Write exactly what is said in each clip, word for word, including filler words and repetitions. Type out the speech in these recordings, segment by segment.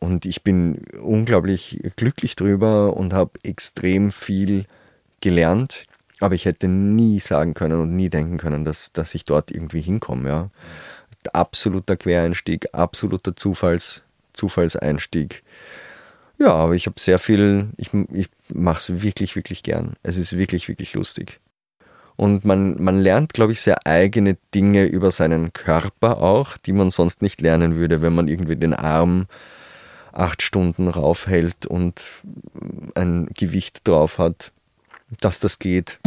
Und ich bin unglaublich glücklich drüber und habe extrem viel gelernt. Aber ich hätte nie sagen können und nie denken können, dass, dass ich dort irgendwie hinkomme. Ja. Absoluter Quereinstieg, absoluter Zufalls, Zufallseinstieg. Ja, aber ich habe sehr viel, ich, ich mache es wirklich, wirklich gern. Es ist wirklich, wirklich lustig. Und man, man lernt, glaube ich, sehr eigene Dinge über seinen Körper auch, die man sonst nicht lernen würde, wenn man irgendwie den Arm acht Stunden raufhält und ein Gewicht drauf hat, dass das geht.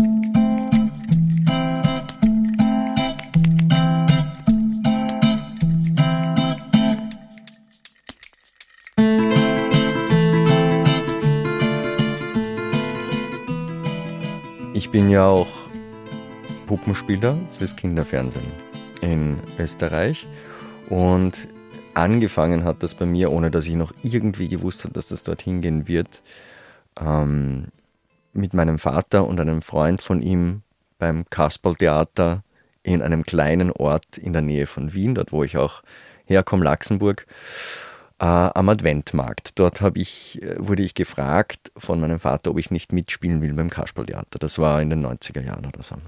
Ich bin ja auch Puppenspieler fürs Kinderfernsehen in Österreich und angefangen hat das bei mir, ohne dass ich noch irgendwie gewusst habe, dass das dorthin gehen wird, ähm, mit meinem Vater und einem Freund von ihm beim Kasperltheater in einem kleinen Ort in der Nähe von Wien, dort wo ich auch herkomme, Laxenburg, äh, am Adventmarkt. Dort hab ich, wurde ich gefragt von meinem Vater, ob ich nicht mitspielen will beim Kasperltheater. Das war in den neunziger Jahren oder so.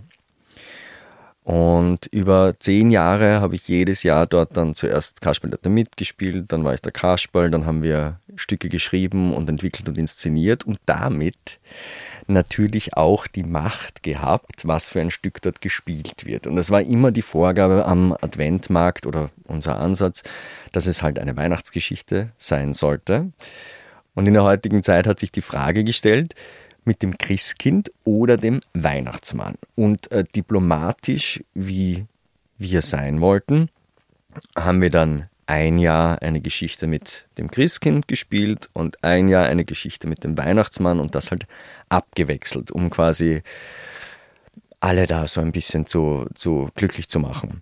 Und über zehn Jahre habe ich jedes Jahr dort dann zuerst Kasperltheater mitgespielt, dann war ich der Kasperl, dann haben wir Stücke geschrieben und entwickelt und inszeniert und damit natürlich auch die Macht gehabt, was für ein Stück dort gespielt wird. Und es war immer die Vorgabe am Adventmarkt oder unser Ansatz, dass es halt eine Weihnachtsgeschichte sein sollte. Und in der heutigen Zeit hat sich die Frage gestellt, mit dem Christkind oder dem Weihnachtsmann. Und äh, diplomatisch, wie wir sein wollten, haben wir dann ein Jahr eine Geschichte mit dem Christkind gespielt und ein Jahr eine Geschichte mit dem Weihnachtsmann und das halt abgewechselt, um quasi alle da so ein bisschen zu, zu glücklich zu machen.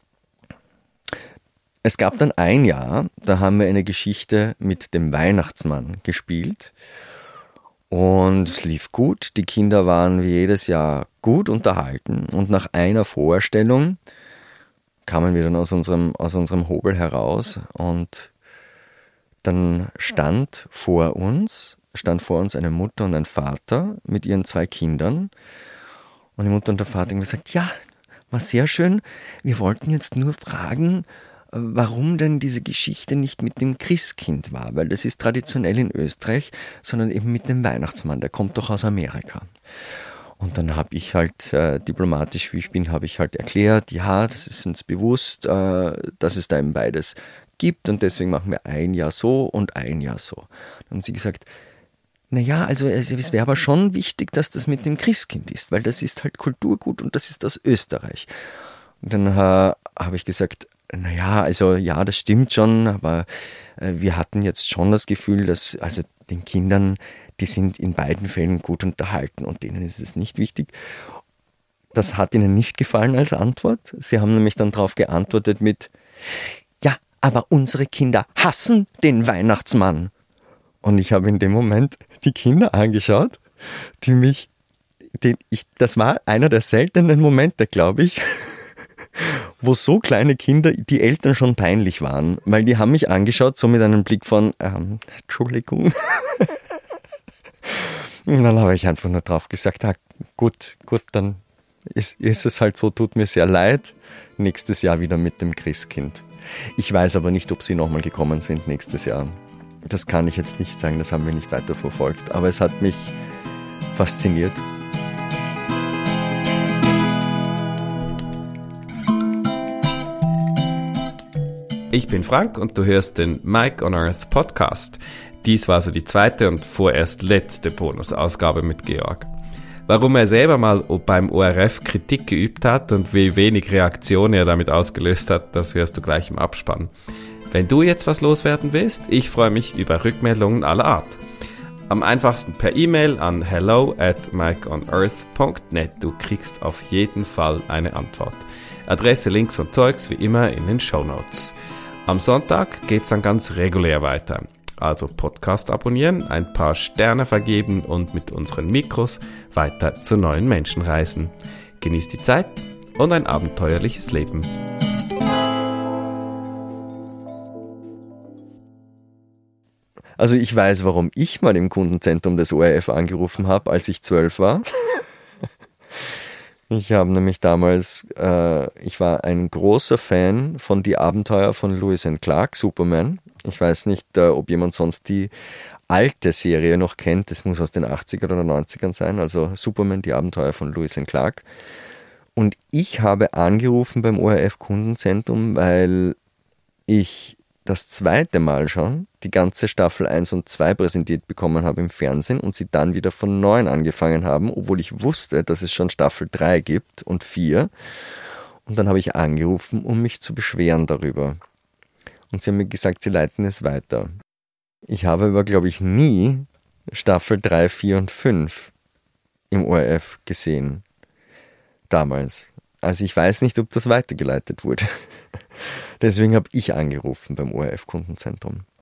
Es gab dann ein Jahr, da haben wir eine Geschichte mit dem Weihnachtsmann gespielt. Und es lief gut, die Kinder waren wie jedes Jahr gut unterhalten und nach einer Vorstellung kamen wir dann aus unserem, aus unserem Hobel heraus und dann stand vor uns, stand vor uns eine Mutter und ein Vater mit ihren zwei Kindern und die Mutter und der Vater haben gesagt, ja, war sehr schön, wir wollten jetzt nur fragen, warum denn diese Geschichte nicht mit dem Christkind war, weil das ist traditionell in Österreich, sondern eben mit dem Weihnachtsmann, der kommt doch aus Amerika. Und dann habe ich halt, äh, diplomatisch wie ich bin, habe ich halt erklärt, ja, das ist uns bewusst, äh, dass es da eben beides gibt und deswegen machen wir ein Jahr so und ein Jahr so. Dann haben sie gesagt, naja, also es wäre aber schon wichtig, dass das mit dem Christkind ist, weil das ist halt Kulturgut und das ist aus Österreich. Und dann äh, habe ich gesagt, naja, also ja, das stimmt schon, aber äh, wir hatten jetzt schon das Gefühl, dass also den Kindern, die sind in beiden Fällen gut unterhalten und denen ist es nicht wichtig. Das hat ihnen nicht gefallen als Antwort. Sie haben nämlich dann darauf geantwortet mit, ja, aber unsere Kinder hassen den Weihnachtsmann. Und ich habe in dem Moment die Kinder angeschaut, die mich, die ich, das war einer der seltenen Momente, glaube ich, wo so kleine Kinder die Eltern schon peinlich waren, weil die haben mich angeschaut, so mit einem Blick von, ähm, Entschuldigung. Und dann habe ich einfach nur drauf gesagt, ah, gut, gut, dann ist, ist es halt so, tut mir sehr leid. Nächstes Jahr wieder mit dem Christkind. Ich weiß aber nicht, ob sie nochmal gekommen sind nächstes Jahr. Das kann ich jetzt nicht sagen, das haben wir nicht weiter verfolgt, aber es hat mich fasziniert. Ich bin Frank und du hörst den Mike on Earth Podcast. Dies war so die zweite und vorerst letzte Bonusausgabe mit Georg. Warum er selber mal beim O R F Kritik geübt hat und wie wenig Reaktion er damit ausgelöst hat, das hörst du gleich im Abspann. Wenn du jetzt was loswerden willst, ich freue mich über Rückmeldungen aller Art. Am einfachsten per E-Mail an hello at mikeonearth punkt net. Du kriegst auf jeden Fall eine Antwort. Adresse, Links und Zeugs wie immer in den Shownotes. Am Sonntag geht's dann ganz regulär weiter. Also Podcast abonnieren, ein paar Sterne vergeben und mit unseren Mikros weiter zu neuen Menschen reisen. Genieß die Zeit und ein abenteuerliches Leben. Also ich weiß, warum ich mal im Kundenzentrum des O R F angerufen habe, als ich zwölf war. Ich habe nämlich damals, äh, ich war ein großer Fan von Die Abenteuer von Lewis and Clark, Superman. Ich weiß nicht, äh, ob jemand sonst die alte Serie noch kennt. Das muss aus den achtzigern oder neunzigern sein. Also Superman, Die Abenteuer von Lewis and Clark. Und ich habe angerufen beim O R F Kundenzentrum, weil ich das zweite Mal schon die ganze Staffel eins und zwei präsentiert bekommen habe im Fernsehen und sie dann wieder von neuem angefangen haben, obwohl ich wusste, dass es schon Staffel drei gibt und vier. Und dann habe ich angerufen, um mich zu beschweren darüber. Und sie haben mir gesagt, sie leiten es weiter. Ich habe aber, glaube ich, nie Staffel drei, vier und fünf im O R F gesehen. Damals. Also ich weiß nicht, ob das weitergeleitet wurde. Deswegen habe ich angerufen beim O R F Kundenzentrum.